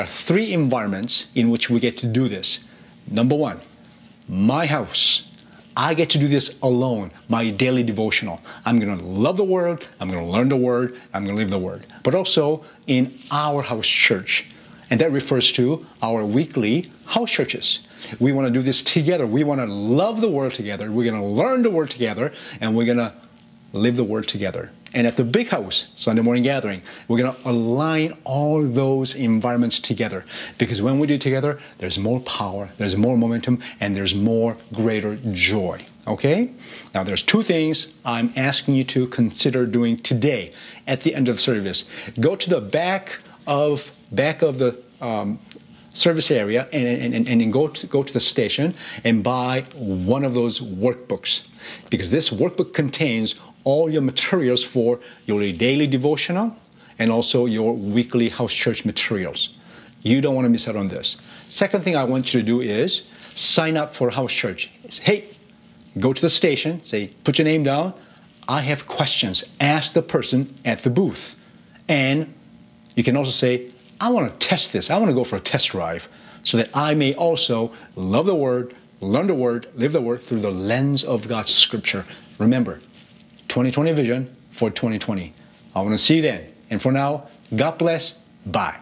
three environments in which we get to do this. Number one, my house. I get to do this alone, my daily devotional. I'm going to love the Word, I'm going to learn the Word, I'm going to live the Word. But also in our house church. And that refers to our weekly house churches. We want to do this together. We want to love the Word together. We're going to learn the Word together, and we're going to live the Word together. And at the big house, Sunday morning gathering, we're going to align all those environments together. Because when we do it together, there's more power, there's more momentum, and there's more greater joy. Okay? Now there's two things I'm asking you to consider doing today at the end of the service. Go to the back of the service area and go to the station and buy one of those workbooks. Because this workbook contains all your materials for your daily devotional and also your weekly house church materials. You don't want to miss out on this. Second thing I want you to do is sign up for house church. Hey, go to the station, say, put your name down. I have questions. Ask the person at the booth. And you can also say, I want to test this. I want to go for a test drive so that I may also love the Word, learn the Word, live the Word through the lens of God's Scripture. Remember, 2020 vision for 2020. I want to see you then. And for now, God bless. Bye.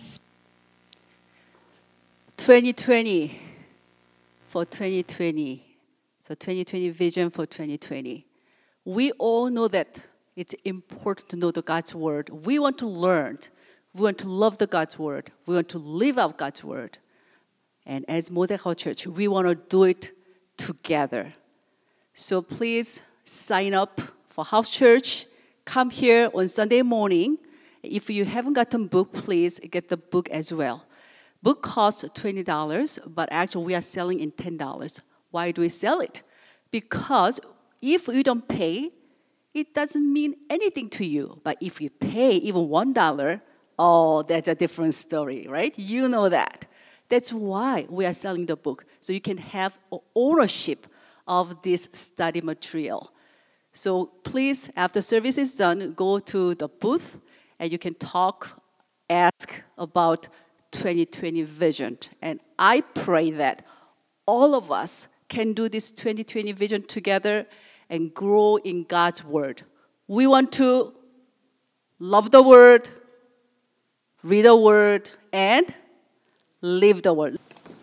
2020 for 2020. So 2020 vision for 2020. We all know that it's important to know the God's Word. We want to learn. We want to love the God's Word. We want to live out God's Word. And as Mosaic House Church, we want to do it together. So please sign up for house church. Come here on Sunday morning. If you haven't gotten book, please get the book as well. Book costs $20, but actually we are selling in $10. Why do we sell it? Because if you don't pay, it doesn't mean anything to you. But if you pay even $1, oh, that's a different story, right? You know that. That's why we are selling the book, so you can have ownership of this study material. So please, after service is done, go to the booth, and you can talk, ask about 2020 vision. And I pray that all of us can do this 2020 vision together and grow in God's Word. We want to love the Word, read the Word, and live the Word.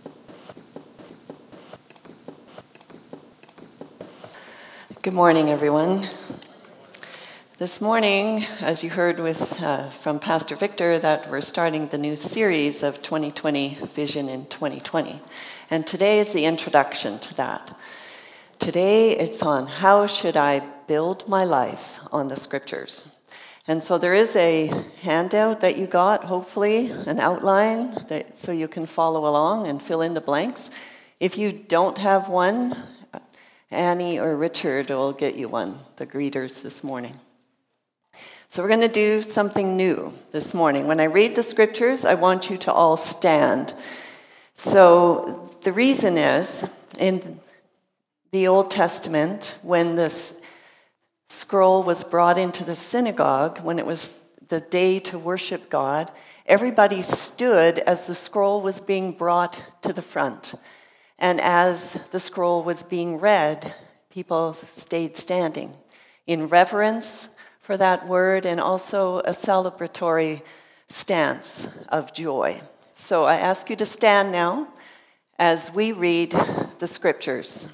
Good morning, everyone. This morning, as you heard from Pastor Victor, that we're starting the new series of 2020 Vision in 2020. And today is the introduction to that. Today it's on how should I build my life on the Scriptures. And so there is a handout that you got, hopefully, an outline, so you can follow along and fill in the blanks. If you don't have one, Annie or Richard will get you one, the greeters this morning. So we're going to do something new this morning. When I read the Scriptures, I want you to all stand. So the reason is, in the Old Testament, when this scroll was brought into the synagogue, when it was the day to worship God, everybody stood as the scroll was being brought to the front. And as the scroll was being read, people stayed standing in reverence for that word and also a celebratory stance of joy. So I ask you to stand now as we read the Scriptures.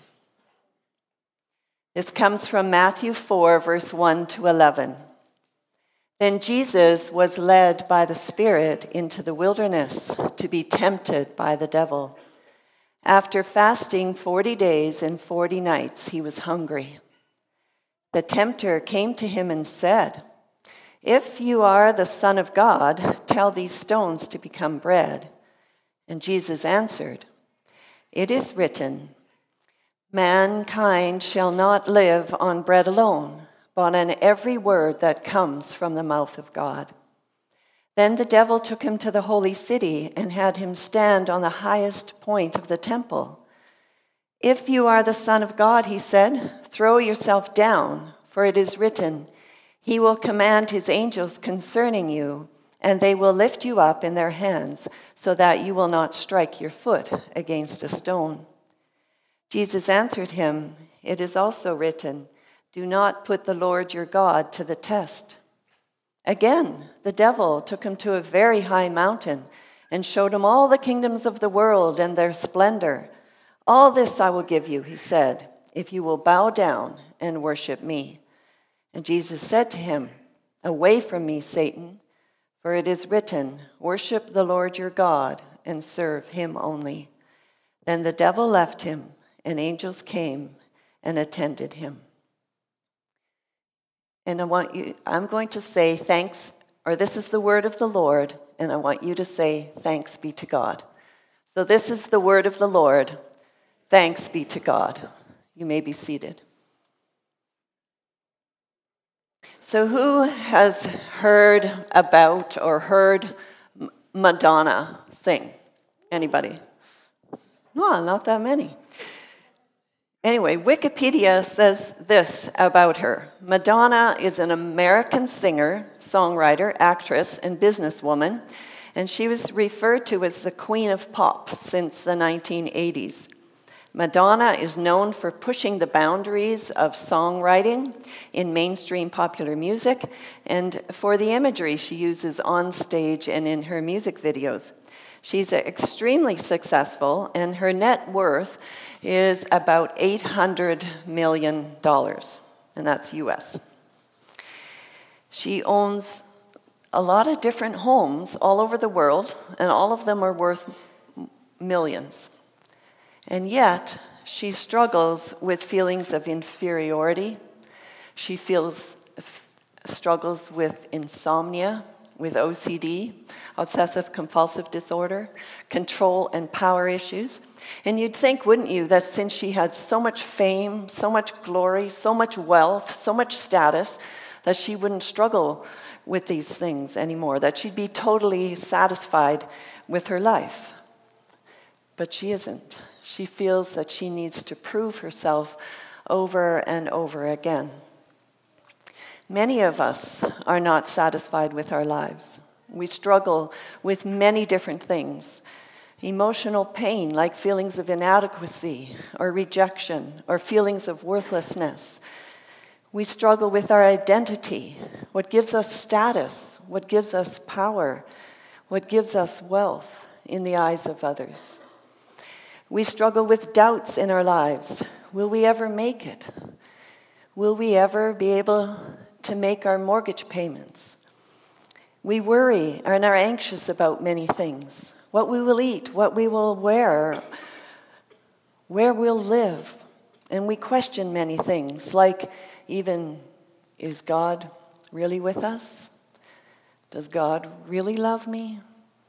This comes from Matthew 4, verse 1 to 11. Then Jesus was led by the Spirit into the wilderness to be tempted by the devil. After fasting 40 days and 40 nights, he was hungry. The tempter came to him and said, "If you are the Son of God, tell these stones to become bread." And Jesus answered, "It is written, mankind shall not live on bread alone, but on every word that comes from the mouth of God." Then the devil took him to the holy city and had him stand on the highest point of the temple. "If you are the Son of God," he said, "throw yourself down, for it is written, He will command His angels concerning you, and they will lift you up in their hands so that you will not strike your foot against a stone." Jesus answered him, "It is also written, 'Do not put the Lord your God to the test.'" Again, the devil took him to a very high mountain and showed him all the kingdoms of the world and their splendor. "All this I will give you," he said, "if you will bow down and worship me." And Jesus said to him, "Away from me, Satan, for it is written, 'Worship the Lord your God and serve him only.'" Then the devil left him, and angels came and attended him. And I'm going to say thanks, or this is the word of the Lord, and I want you to say thanks be to God. So this is the word of the Lord. Thanks be to God. You may be seated. So who has heard about or heard Madonna sing? Anybody? No, not that many. Anyway, Wikipedia says this about her. Madonna is an American singer, songwriter, actress, and businesswoman, and she was referred to as the Queen of Pop since the 1980s. Madonna is known for pushing the boundaries of songwriting in mainstream popular music and for the imagery she uses on stage and in her music videos. She's extremely successful, and her net worth is about $800 million, and that's US. She owns a lot of different homes all over the world, and all of them are worth millions. And yet, she struggles with feelings of inferiority. She struggles with insomnia, with OCD, obsessive compulsive disorder, control and power issues. And you'd think, wouldn't you, that since she had so much fame, so much glory, so much wealth, so much status, that she wouldn't struggle with these things anymore, that she'd be totally satisfied with her life. But she isn't. She feels that she needs to prove herself over and over again. Many of us are not satisfied with our lives. We struggle with many different things. Emotional pain, like feelings of inadequacy or rejection or feelings of worthlessness. We struggle with our identity, what gives us status, what gives us power, what gives us wealth in the eyes of others. We struggle with doubts in our lives. Will we ever make it? Will we ever be able to make our mortgage payments? We worry and are anxious about many things. What we will eat, what we will wear, where we'll live. And we question many things, like even, is God really with us? Does God really love me?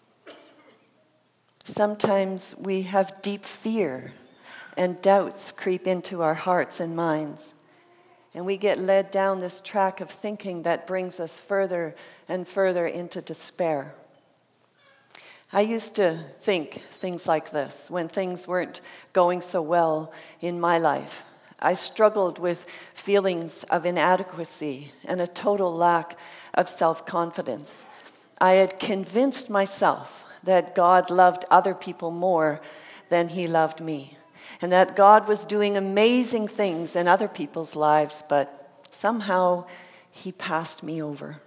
Sometimes we have deep fear and doubts creep into our hearts and minds. And we get led down this track of thinking that brings us further and further into despair. I used to think things like this when things weren't going so well in my life. I struggled with feelings of inadequacy and a total lack of self-confidence. I had convinced myself that God loved other people more than he loved me, and that God was doing amazing things in other people's lives, but somehow he passed me over.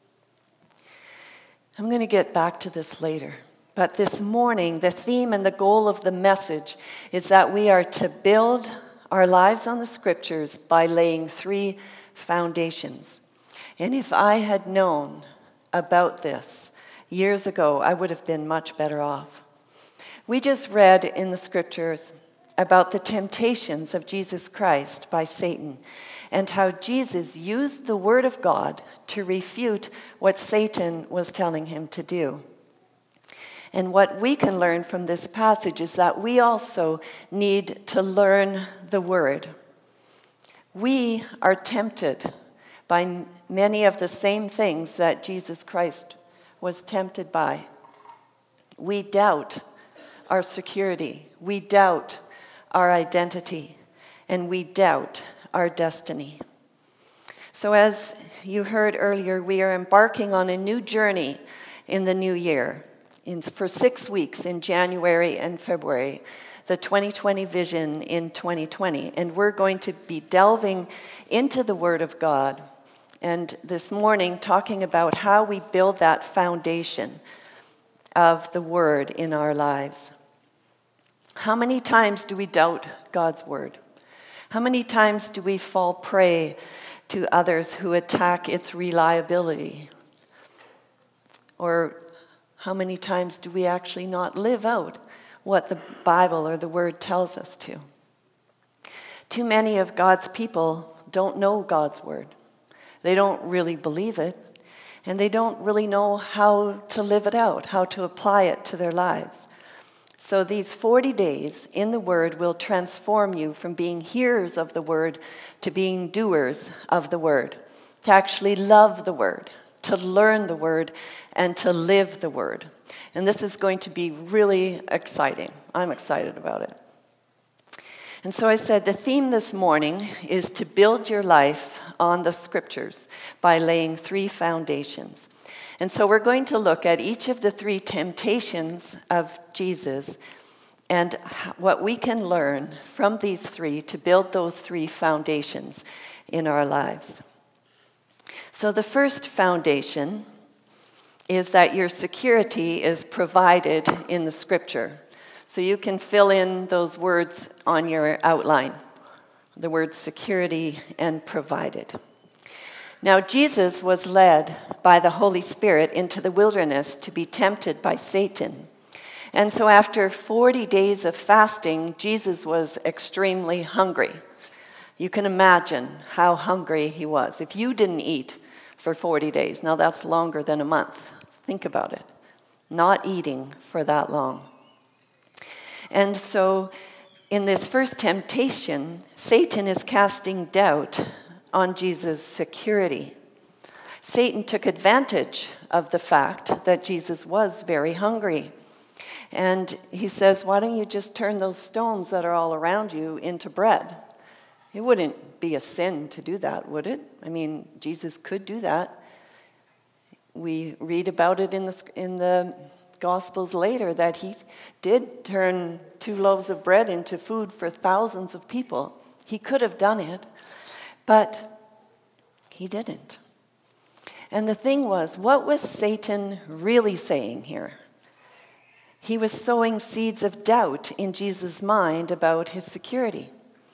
I'm going to get back to this later. But this morning, the theme and the goal of the message is that we are to build our lives on the scriptures by laying 3 foundations. And if I had known about this years ago, I would have been much better off. We just read in the scriptures about the temptations of Jesus Christ by Satan and how Jesus used the word of God to refute what Satan was telling him to do. And what we can learn from this passage is that we also need to learn the word. We are tempted by many of the same things that Jesus Christ was tempted by. We doubt our security. We doubt our identity. And we doubt our destiny. So as you heard earlier, we are embarking on a new journey in the new year, for 6 weeks in January and February, the 2020 vision in 2020. And we're going to be delving into the Word of God. And this morning, talking about how we build that foundation of the Word in our lives. How many times do we doubt God's Word? How many times do we fall prey to others who attack its reliability? Or how many times do we actually not live out what the Bible or the Word tells us to? Too many of God's people don't know God's Word. They don't really believe it, and they don't really know how to live it out, how to apply it to their lives. So these 40 days in the Word will transform you from being hearers of the Word to being doers of the Word, to actually love the Word, to learn the Word, and to live the Word. And this is going to be really exciting. I'm excited about it. And so I said the theme this morning is to build your life on the Scriptures by laying 3 foundations. And so we're going to look at each of the 3 temptations of Jesus and what we can learn from these 3 to build those 3 foundations in our lives. So the first foundation is that your security is provided in the Scripture. So you can fill in those words on your outline, the words security and provided. Now, Jesus was led by the Holy Spirit into the wilderness to be tempted by Satan. And so after 40 days of fasting, Jesus was extremely hungry. You can imagine how hungry he was. If you didn't eat for 40 days, now that's longer than a month. Think about it. Not eating for that long. And so in this first temptation, Satan is casting doubt on Jesus' security. Satan took advantage of the fact that Jesus was very hungry. And he says, why don't you just turn those stones that are all around you into bread? It wouldn't be a sin to do that, would it? I mean, Jesus could do that. We read about it in the Gospels later that he did turn 2 loaves of bread into food for thousands of people. He could have done it. But he didn't. And the thing was, what was Satan really saying here? He was sowing seeds of doubt in Jesus' mind about his security.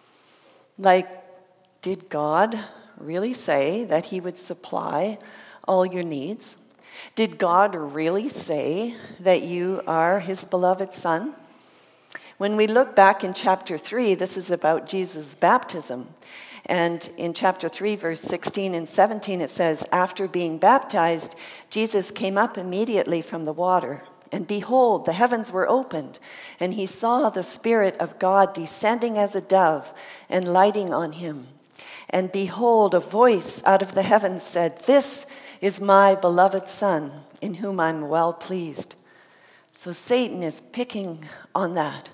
Like, did God really say that he would supply all your needs? Did God really say that you are his beloved son? When we look back in chapter 3, this is about Jesus' baptism. And in chapter 3, verse 16 and 17, it says, after being baptized, Jesus came up immediately from the water. And behold, the heavens were opened, and he saw the Spirit of God descending as a dove and lighting on him. And behold, a voice out of the heavens said, this is my beloved Son, in whom I'm well pleased. So Satan is picking on that.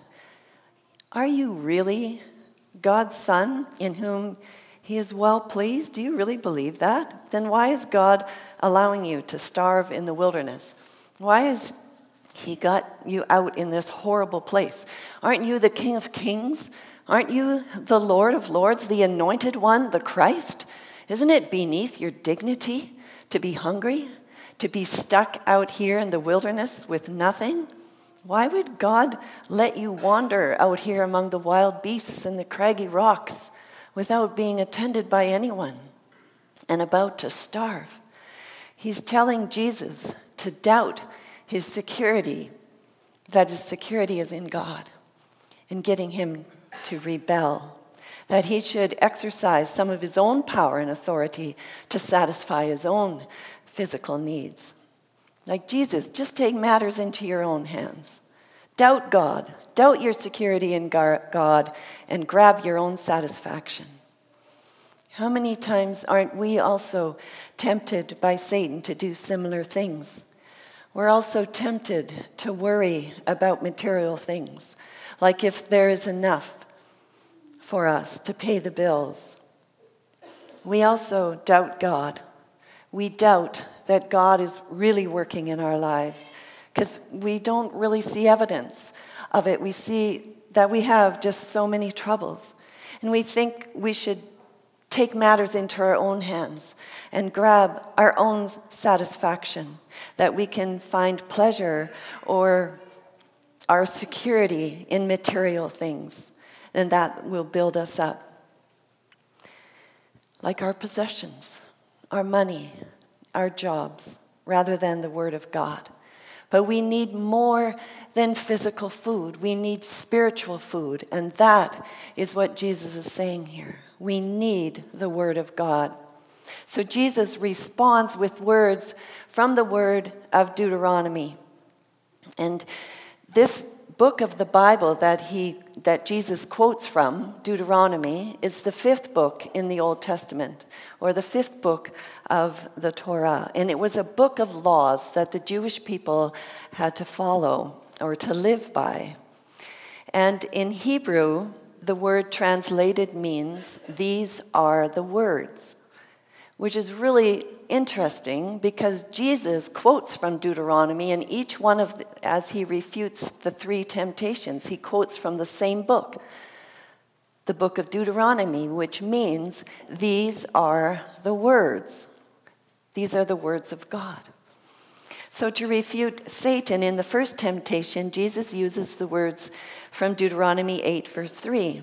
Are you really God's Son, in whom he is well pleased? Do you really believe that? Then why is God allowing you to starve in the wilderness? Why has he got you out in this horrible place? Aren't you the King of Kings? Aren't you the Lord of Lords, the Anointed One, the Christ? Isn't it beneath your dignity to be hungry, to be stuck out here in the wilderness with nothing? Why would God let you wander out here among the wild beasts and the craggy rocks without being attended by anyone and about to starve? He's telling Jesus to doubt his security, that his security is in God, and getting him to rebel, that he should exercise some of his own power and authority to satisfy his own physical needs. Like Jesus, just take matters into your own hands. Doubt God, doubt your security in God, and grab your own satisfaction. How many times aren't we also tempted by Satan to do similar things? We're also tempted to worry about material things, like if there is enough for us to pay the bills. We also doubt God. We doubt that God is really working in our lives, because we don't really see evidence of it. We see that we have just so many troubles, and we think we should take matters into our own hands and grab our own satisfaction, that we can find pleasure or our security in material things, and that will build us up. Like our possessions, our money, our jobs, rather than the Word of God. But we need more than physical food. We need spiritual food, and that is what Jesus is saying here. We need the Word of God. So Jesus responds with words from the Word of Deuteronomy. And this book of the Bible that Jesus quotes from, Deuteronomy, is the 5th book in the Old Testament, or the 5th book of the Torah. And it was a book of laws that the Jewish people had to follow or to live by. And in Hebrew, the word translated means, "These are the words," which is really interesting because Jesus quotes from Deuteronomy, and each one of as he refutes the 3 temptations, he quotes from the same book, the book of Deuteronomy, which means these are the words. These are the words of God. So to refute Satan in the first temptation, Jesus uses the words from Deuteronomy 8, verse 3.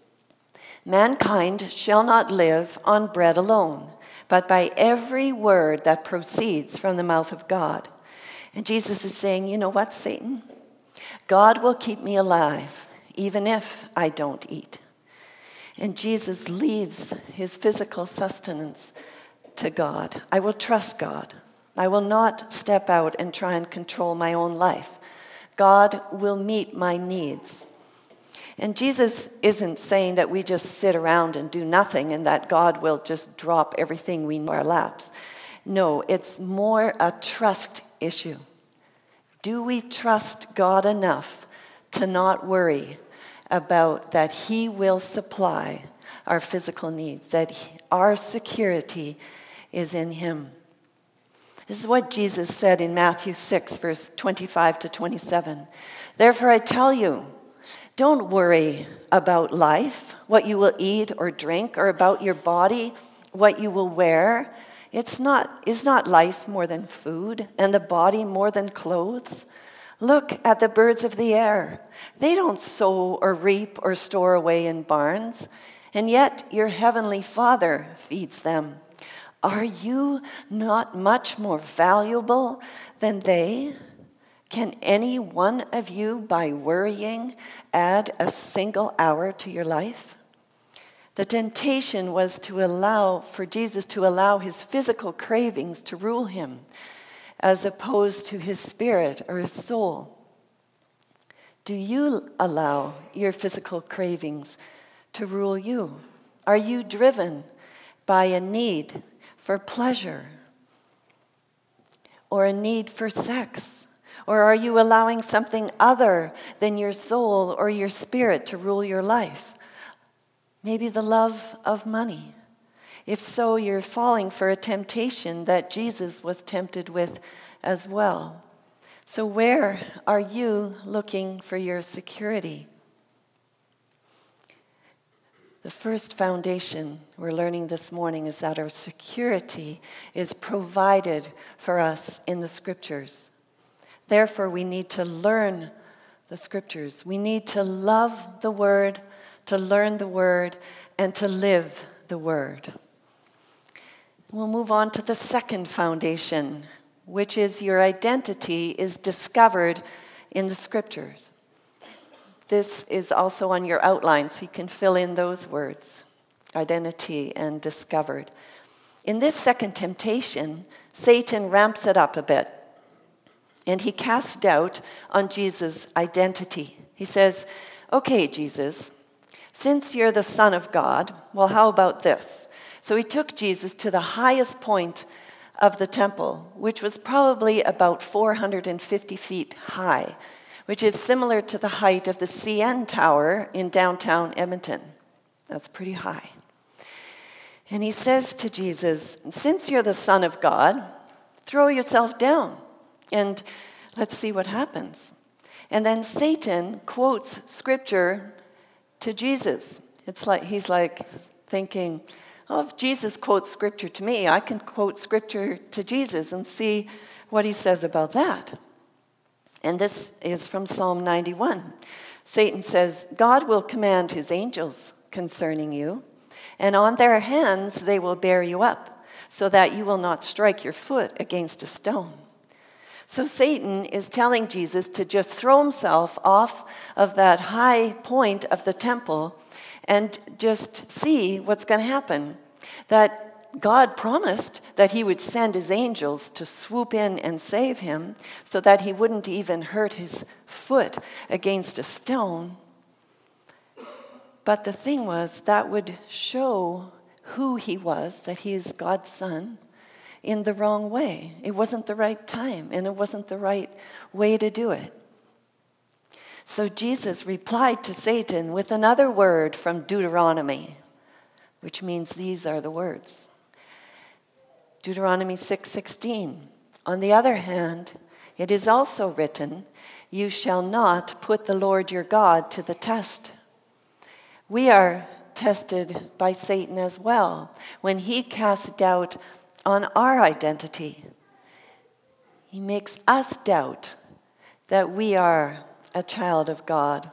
"Mankind shall not live on bread alone, but by every word that proceeds from the mouth of God." And Jesus is saying, you know what, Satan? God will keep me alive, even if I don't eat. And Jesus leaves his physical sustenance to God. I will trust God. I will not step out and try and control my own life. God will meet my needs. And Jesus isn't saying that we just sit around and do nothing and that God will just drop everything we know in our laps. No, it's more a trust issue. Do we trust God enough to not worry about that he will supply our physical needs, that our security is in him? This is what Jesus said in Matthew 6, verse 25 to 27. "Therefore I tell you, don't worry about life, what you will eat or drink, or about your body, what you will wear. Is not life more than food, and the body more than clothes? Look at the birds of the air. They don't sow or reap or store away in barns, and yet your heavenly Father feeds them. Are you not much more valuable than they? Can any one of you, by worrying, add a single hour to your life?" The temptation was for Jesus to allow his physical cravings to rule him, as opposed to his spirit or his soul. Do you allow your physical cravings to rule you? Are you driven by a need for pleasure or a need for sex? Or are you allowing something other than your soul or your spirit to rule your life? Maybe the love of money. If so, you're falling for a temptation that Jesus was tempted with as well. So where are you looking for your security? The first foundation we're learning this morning is that our security is provided for us in the Scriptures. Therefore, we need to learn the Scriptures. We need to love the Word, to learn the Word, and to live the Word. We'll move on to the second foundation, which is your identity is discovered in the Scriptures. This is also on your outline, so you can fill in those words, identity and discovered. In this second temptation, Satan ramps it up a bit, and he casts doubt on Jesus' identity. He says, "Okay, Jesus, since you're the Son of God, well, how about this?" So he took Jesus to the highest point of the temple, which was probably about 450 feet high, which is similar to the height of the CN Tower in downtown Edmonton. That's pretty high. And he says to Jesus, "Since you're the Son of God, Throw yourself down and let's see what happens. And then Satan quotes scripture to Jesus. It's like he's like thinking, oh, if Jesus quotes scripture to me, I can quote scripture to Jesus and see what he says about that. And this is from Psalm 91. Satan says, God will command his angels concerning you, and on their hands they will bear you up, so that you will not strike your foot against a stone. So Satan is telling Jesus to just throw himself off of that high point of the temple and just see what's going to happen. That God promised that he would send his angels to swoop in and save him so that he wouldn't even hurt his foot against a stone. But the thing was, that would show who he was, that he is God's son, in the wrong way. It wasn't the right time, and it wasn't the right way to do it. So Jesus replied to Satan with another word from Deuteronomy, which means these are the words. Deuteronomy 6:16. On the other hand, it is also written, you shall not put the Lord your God to the test. We are tested by Satan as well when he casts doubt on our identity. He makes us doubt that we are a child of God.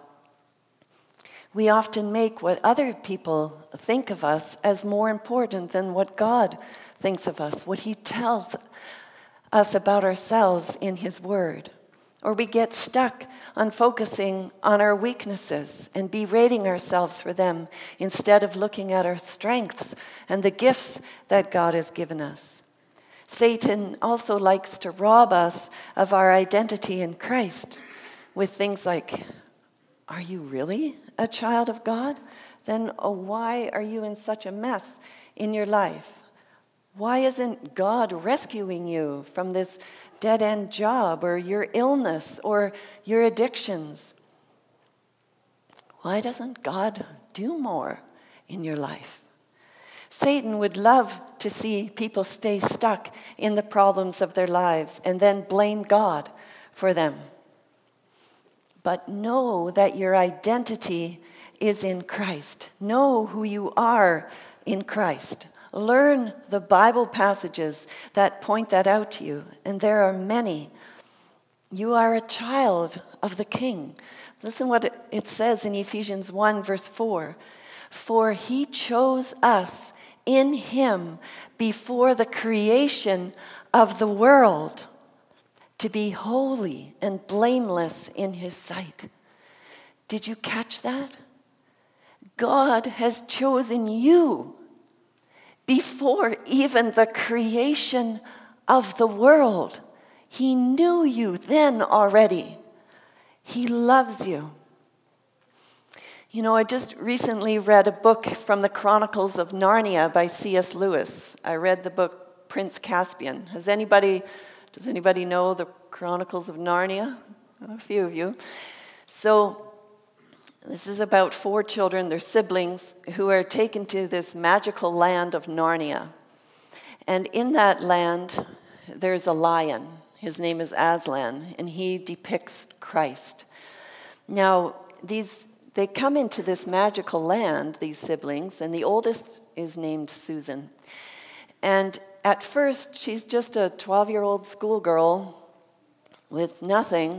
We often make what other people think of us as more important than what God thinks of us, what he tells us about ourselves in his word. Or we get stuck on focusing on our weaknesses and berating ourselves for them instead of looking at our strengths and the gifts that God has given us. Satan also likes to rob us of our identity in Christ with things like, are you really a child of God? Then why are you in such a mess in your life? Why isn't God rescuing you from this dead-end job or your illness or your addictions? Why doesn't God do more in your life? Satan would love to see people stay stuck in the problems of their lives and then blame God for them. But know that your identity is in Christ. Know who you are in Christ. Learn the Bible passages that point that out to you, and there are many. You are a child of the King. Listen what it says in Ephesians 1, verse 4. For he chose us in him before the creation of the world to be holy and blameless in his sight. Did you catch that? God has chosen you before even the creation of the world. He knew you then already. He loves you. You know, I just recently read a book from the Chronicles of Narnia by C.S. Lewis. I read the book Prince Caspian. Does anybody know the Chronicles of Narnia? A few of you. So this is about 4 children, their siblings, who are taken to this magical land of Narnia. And in that land, there's a lion. His name is Aslan, and he depicts Christ. Now, they come into this magical land, these siblings, and the oldest is named Susan. And at first, she's just a 12-year-old schoolgirl with nothing,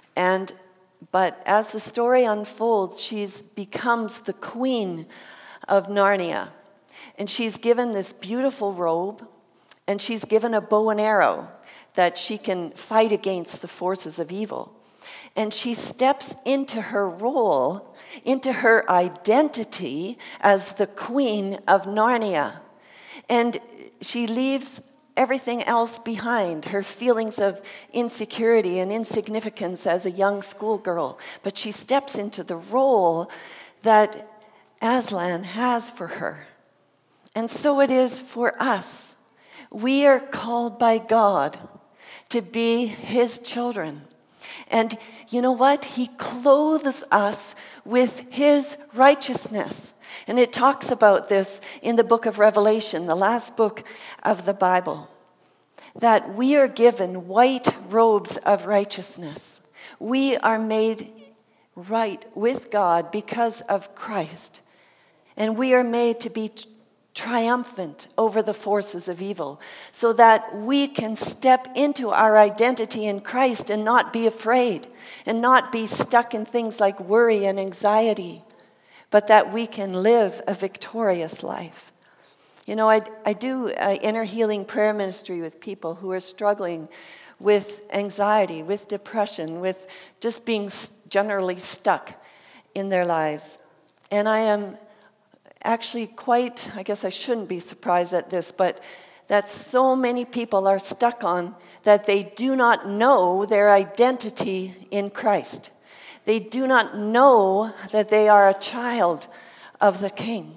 but as the story unfolds, she becomes the queen of Narnia. And she's given this beautiful robe, and she's given a bow and arrow that she can fight against the forces of evil. And she steps into her role, into her identity as the queen of Narnia. And she leaves everything else behind, her feelings of insecurity and insignificance as a young schoolgirl. But she steps into the role that Aslan has for her. And so it is for us. We are called by God to be his children. And you know what? He clothes us with his righteousness. And it talks about this in the book of Revelation, the last book of the Bible, that we are given white robes of righteousness. We are made right with God because of Christ. And we are made to be triumphant over the forces of evil, so that we can step into our identity in Christ and not be afraid and not be stuck in things like worry and anxiety, but that we can live a victorious life. You know, I do inner healing prayer ministry with people who are struggling with anxiety, with depression, with just being generally stuck in their lives. And I am actually quite, I guess I shouldn't be surprised at this, but that so many people are stuck on that they do not know their identity in Christ. They do not know that they are a child of the King.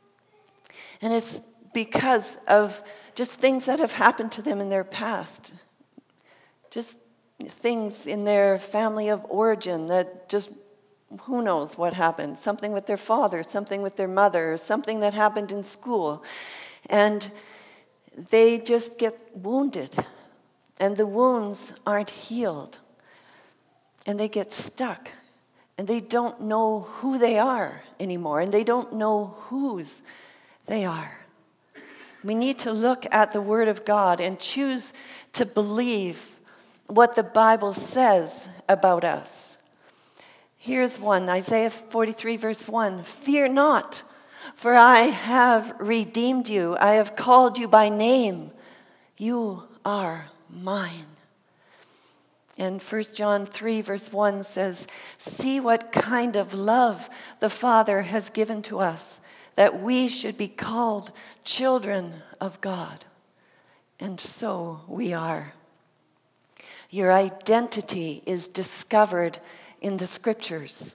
And it's because of just things that have happened to them in their past. Just things in their family of origin that just, who knows what happened. Something with their father, something with their mother, something that happened in school. And they just get wounded. And the wounds aren't healed. And they get stuck. And they don't know who they are anymore. And they don't know whose they are. We need to look at the Word of God and choose to believe what the Bible says about us. Here's one, Isaiah 43, verse 1. Fear not, for I have redeemed you. I have called you by name. You are mine. And 1 John 3, verse 1 says, see what kind of love the Father has given to us, that we should be called children of God. And so we are. Your identity is discovered in the Scriptures.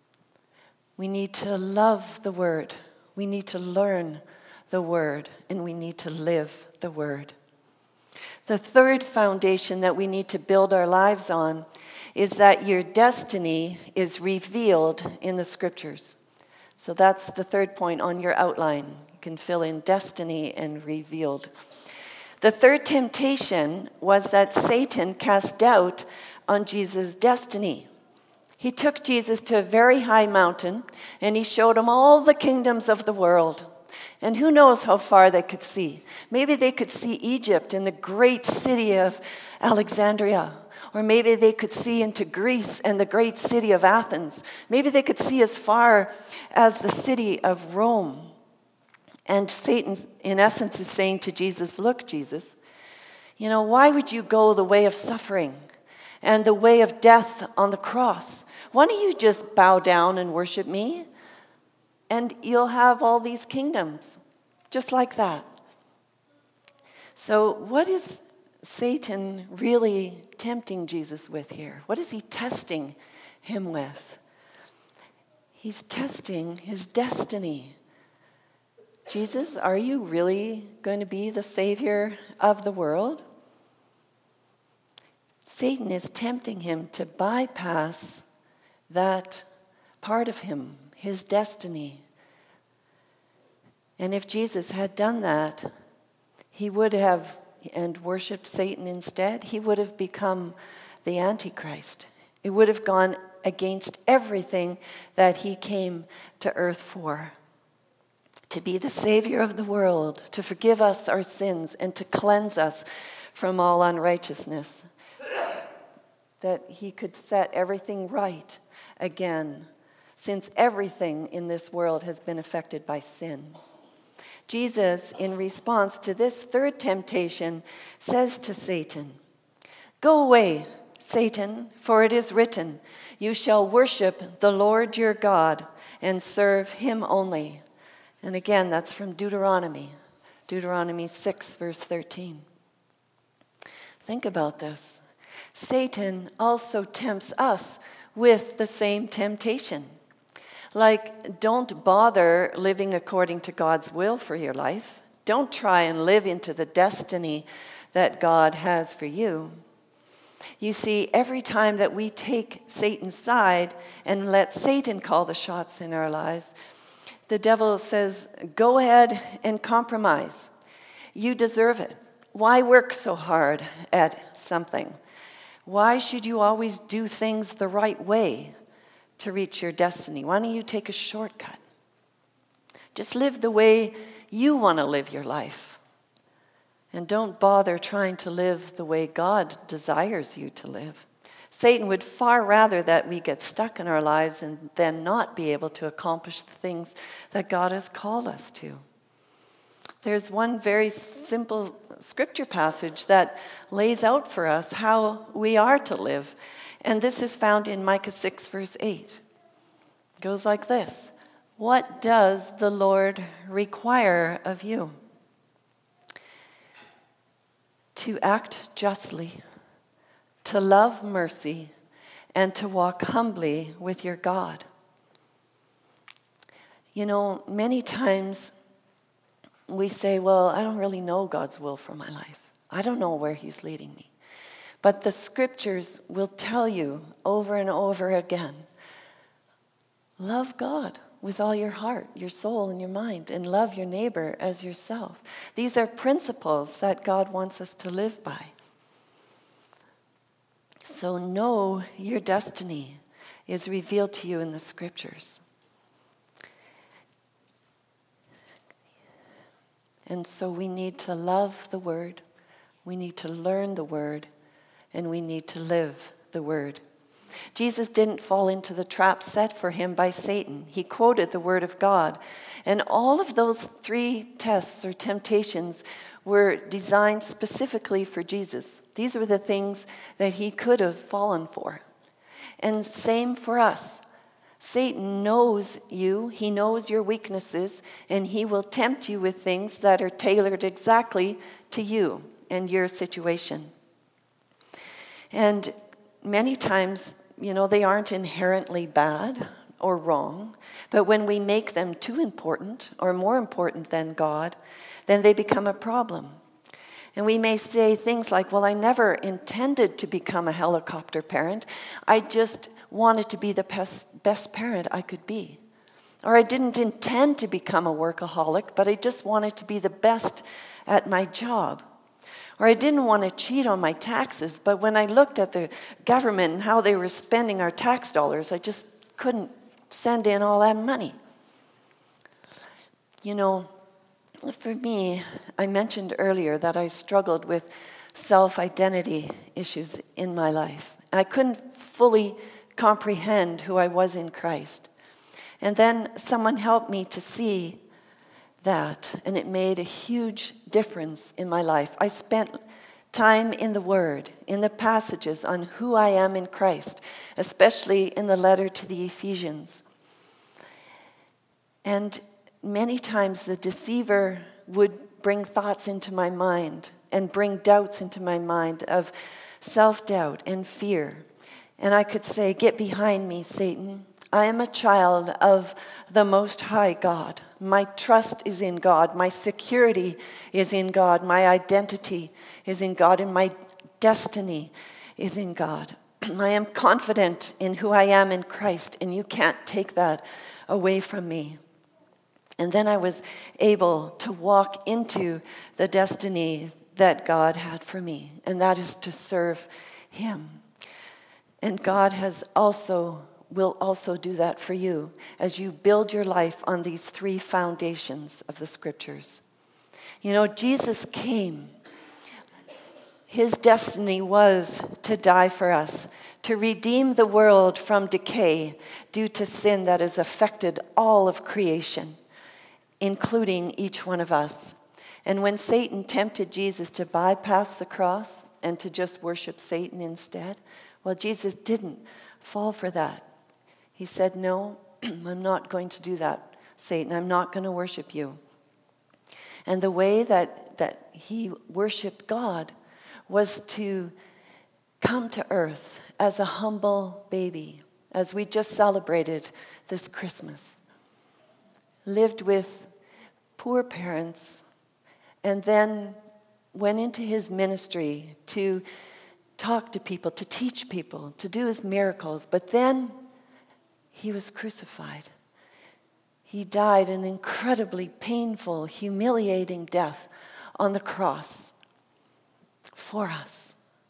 We need to love the Word. We need to learn the Word. And we need to live the Word. The third foundation that we need to build our lives on is that your destiny is revealed in the Scriptures. So that's the third point on your outline. You can fill in destiny and revealed. The third temptation was that Satan cast doubt on Jesus' destiny. He took Jesus to a very high mountain and he showed him all the kingdoms of the world. And who knows how far they could see. Maybe they could see Egypt and the great city of Alexandria. Or maybe they could see into Greece and the great city of Athens. Maybe they could see as far as the city of Rome. And Satan, in essence, is saying to Jesus, look, Jesus, you know, why would you go the way of suffering and the way of death on the cross? Why don't you just bow down and worship me? And you'll have all these kingdoms, just like that. So what is Satan really tempting Jesus with here? What is he testing him with? He's testing his destiny. Jesus, are you really going to be the Savior of the world? Satan is tempting him to bypass that part of him, his destiny. And if Jesus had done that, he would have and worshipped Satan instead. He would have become the Antichrist. It would have gone against everything that he came to earth for. To be the Savior of the world, to forgive us our sins, and to cleanse us from all unrighteousness. That he could set everything right again, since everything in this world has been affected by sin. Jesus, in response to this third temptation, says to Satan, "Go away, Satan, for it is written, you shall worship the Lord your God and serve him only." And again, that's from Deuteronomy 6, verse 13. Think about this. Satan also tempts us with the same temptation. Like, don't bother living according to God's will for your life. Don't try and live into the destiny that God has for you. You see, every time that we take Satan's side and let Satan call the shots in our lives, the devil says, go ahead and compromise. You deserve it. why work so hard at something? Why should you always do things the right way to reach your destiny? Why don't you take a shortcut? Just live the way you want to live your life. And don't bother trying to live the way God desires you to live. Satan would far rather that we get stuck in our lives and then not be able to accomplish the things that God has called us to. There's one very simple scripture passage that lays out for us how we are to live. And this is found in Micah 6, verse 8. It goes like this. What does the Lord require of you? To act justly, to love mercy, and to walk humbly with your God. You know, many times we say, well, I don't really know God's will for my life. I don't know where he's leading me. But the scriptures will tell you over and over again, love God with all your heart, your soul, and your mind, and love your neighbor as yourself. These are principles that God wants us to live by. So know your destiny is revealed to you in the scriptures. And so we need to love the word, we need to learn the word, and we need to live the word. Jesus didn't fall into the trap set for him by Satan. He quoted the word of God. And all of those 3 tests or temptations were designed specifically for Jesus. These were the things that he could have fallen for. And same for us. Satan knows you, he knows your weaknesses, and he will tempt you with things that are tailored exactly to you and your situation. And many times, you know, they aren't inherently bad or wrong, but when we make them too important or more important than God, then they become a problem. And we may say things like, well, I never intended to become a helicopter parent. I just wanted to be the best parent I could be. Or I didn't intend to become a workaholic, but I just wanted to be the best at my job. Or I didn't want to cheat on my taxes, but when I looked at the government and how they were spending our tax dollars, I just couldn't send in all that money. You know, for me, I mentioned earlier that I struggled with self-identity issues in my life. I couldn't fully comprehend who I was in Christ. And then someone helped me to see that, and it made a huge difference in my life. I spent time in the Word, in the passages on who I am in Christ, especially in the letter to the Ephesians. And many times the deceiver would bring thoughts into my mind and bring doubts into my mind of self-doubt and fear. And I could say, get behind me, Satan. I am a child of the Most High God. My trust is in God. My security is in God. My identity is in God. And my destiny is in God. I am confident in who I am in Christ, and you can't take that away from me. And then I was able to walk into the destiny that God had for me, and that is to serve him. And God will also do that for you as you build your life on these 3 foundations of the scriptures. You know, Jesus came. His destiny was to die for us, to redeem the world from decay due to sin that has affected all of creation, including each one of us. And when Satan tempted Jesus to bypass the cross and to just worship Satan instead, well, Jesus didn't fall for that. He said, no, I'm not going to do that, Satan. I'm not going to worship you. And the way that he worshiped God was to come to earth as a humble baby, as we just celebrated this Christmas. Lived with poor parents, and then went into his ministry to talk to people, to teach people, to do his miracles. But then he was crucified. He died an incredibly painful, humiliating death on the cross. for us.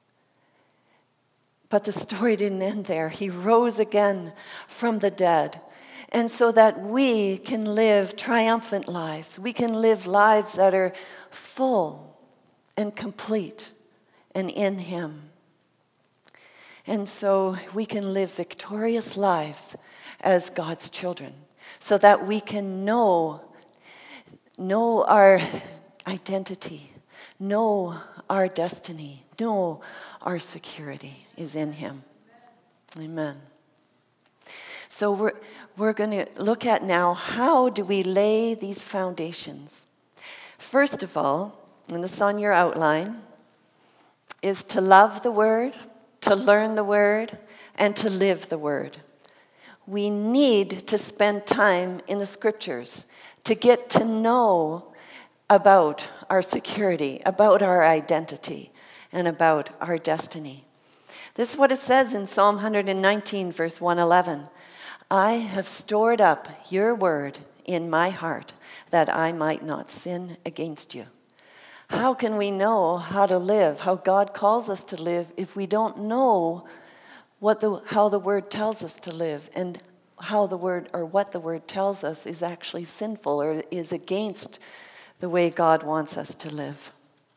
But the story didn't end there. He rose again from the dead. And so that we can live triumphant lives. We can live lives that are full and complete and in Him. And so we can live victorious lives as God's children. So that we can know our identity, know our destiny, know our security is in Him. Amen. So we're going to look at now, how do we lay these foundations? First of all, and this is on your outline, is to love the Word, to learn the Word, and to live the Word. We need to spend time in the Scriptures to get to know about our security, about our identity, and about our destiny. This is what it says in Psalm 119, verse 111. I have stored up your word in my heart that I might not sin against you. How can we know how to live, how God calls us to live, if we don't know how the word tells us to live, and how the word, or what the word tells us is actually sinful or is against the way God wants us to live?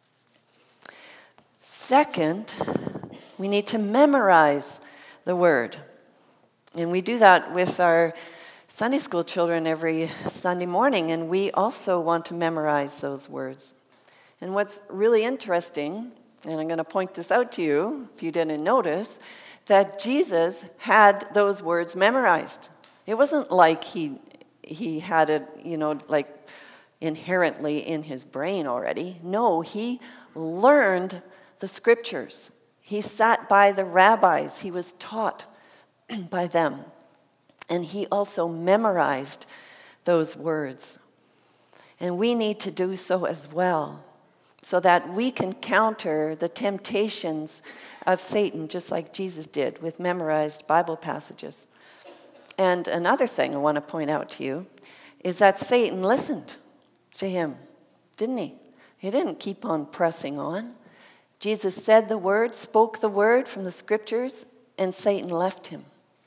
Second, we need to memorize the word. And we do that with our Sunday school children every Sunday morning, and we also want to memorize those words. And what's really interesting, and I'm going to point this out to you if you didn't notice, that Jesus had those words memorized. It wasn't like he had it, like inherently in his brain already. No, he learned the Scriptures. He sat by the rabbis. He was taught by them. And he also memorized those words. And we need to do so as well, so that we can counter the temptations of Satan, just like Jesus did with memorized Bible passages. And another thing I want to point out to you is that Satan listened to him, didn't he? He didn't keep on pressing on. Jesus said the word, spoke the word from the Scriptures, and Satan left him.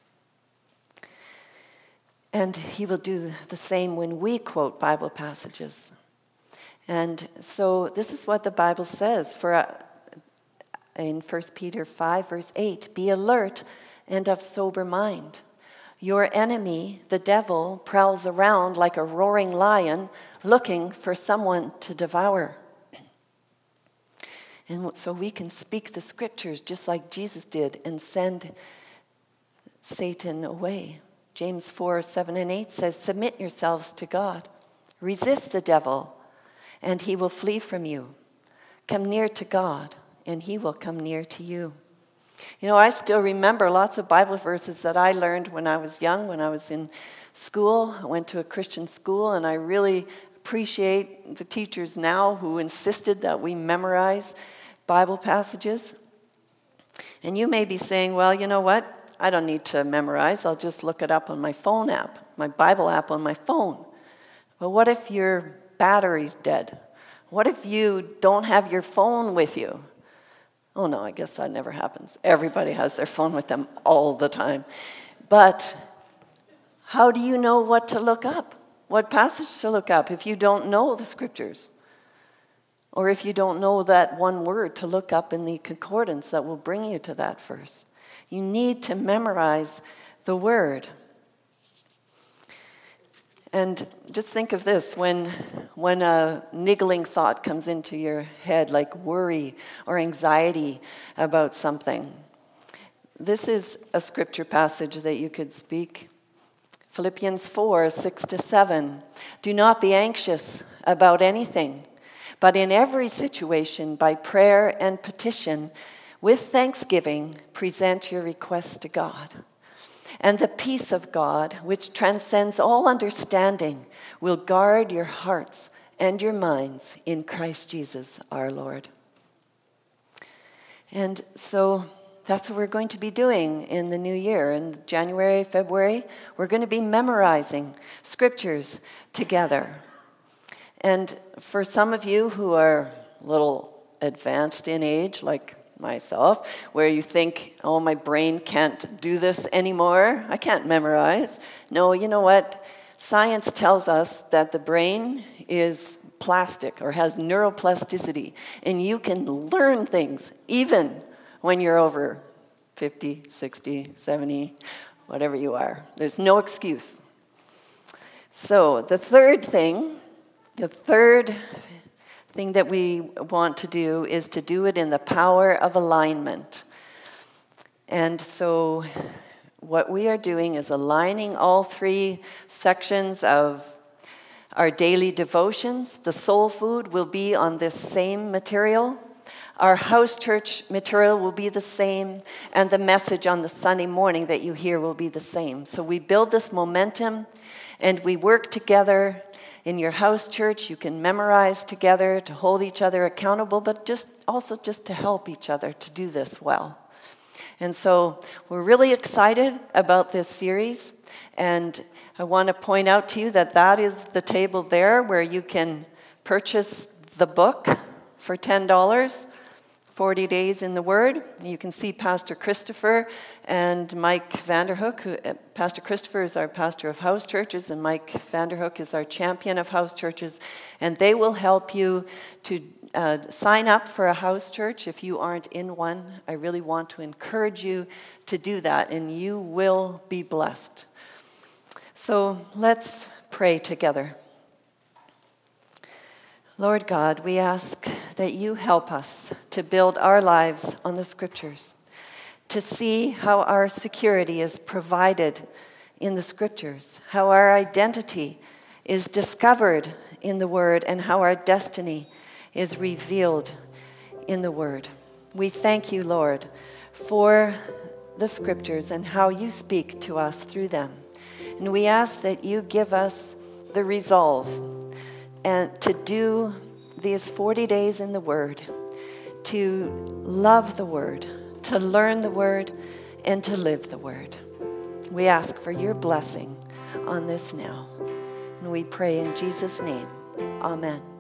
And he will do the same when we quote Bible passages. And so this is what the Bible says in 1 Peter 5, verse 8. Be alert and of sober mind. Your enemy, the devil, prowls around like a roaring lion looking for someone to devour. And so we can speak the Scriptures just like Jesus did and send Satan away. James 4, 7 and 8 says, submit yourselves to God. Resist the devil, and he will flee from you. Come near to God, and he will come near to you. I still remember lots of Bible verses that I learned when I was young, when I was in school. I went to a Christian school, and I really appreciate the teachers now who insisted that we memorize Bible passages. And you may be saying, well, you know what? I don't need to memorize. I'll just look it up on my phone app, my Bible app on my phone. But what if your battery's dead? What if you don't have your phone with you? Oh no, I guess that never happens. Everybody has their phone with them all the time. But how do you know what to look up? What passage to look up if you don't know the Scriptures? Or if you don't know that one word to look up in the concordance that will bring you to that verse? You need to memorize the word. And just think of this, when a niggling thought comes into your head, like worry or anxiety about something. This is a scripture passage that you could speak. Philippians 4, 6 to 7. Do not be anxious about anything, but in every situation, by prayer and petition, with thanksgiving, present your requests to God. And the peace of God, which transcends all understanding, will guard your hearts and your minds in Christ Jesus our Lord. And so that's what we're going to be doing in the new year. In January, February, we're going to be memorizing scriptures together. And for some of you who are a little advanced in age, like myself, where you think, oh, my brain can't do this anymore. I can't memorize. No, you know what? Science tells us that the brain is plastic or has neuroplasticity, and you can learn things even when you're over 50, 60, 70, whatever you are. There's no excuse. So the third thing that we want to do is to do it in the power of alignment. And so what we are doing is aligning all three sections of our daily devotions. The soul food will be on this same material. Our house church material will be the same, and the message on the Sunday morning that you hear will be the same. So we build this momentum, and we work together. In your house church, you can memorize together to hold each other accountable, but just to help each other to do this well. And so we're really excited about this series, and I want to point out to you that is the table there where you can purchase the book for $10, 40 Days in the Word. You can see Pastor Christopher and Mike Vanderhook. Pastor Christopher is our pastor of house churches, and Mike Vanderhook is our champion of house churches, and they will help you to sign up for a house church if you aren't in one. I really want to encourage you to do that, and you will be blessed. So let's pray together. Lord God, we ask that you help us to build our lives on the Scriptures, to see how our security is provided in the Scriptures, how our identity is discovered in the Word, and how our destiny is revealed in the Word. We thank you, Lord, for the Scriptures and how you speak to us through them. And we ask that you give us the resolve and to do these 40 days in the Word, to love the Word, to learn the Word, and to live the Word. We ask for your blessing on this now. And we pray in Jesus' name. Amen.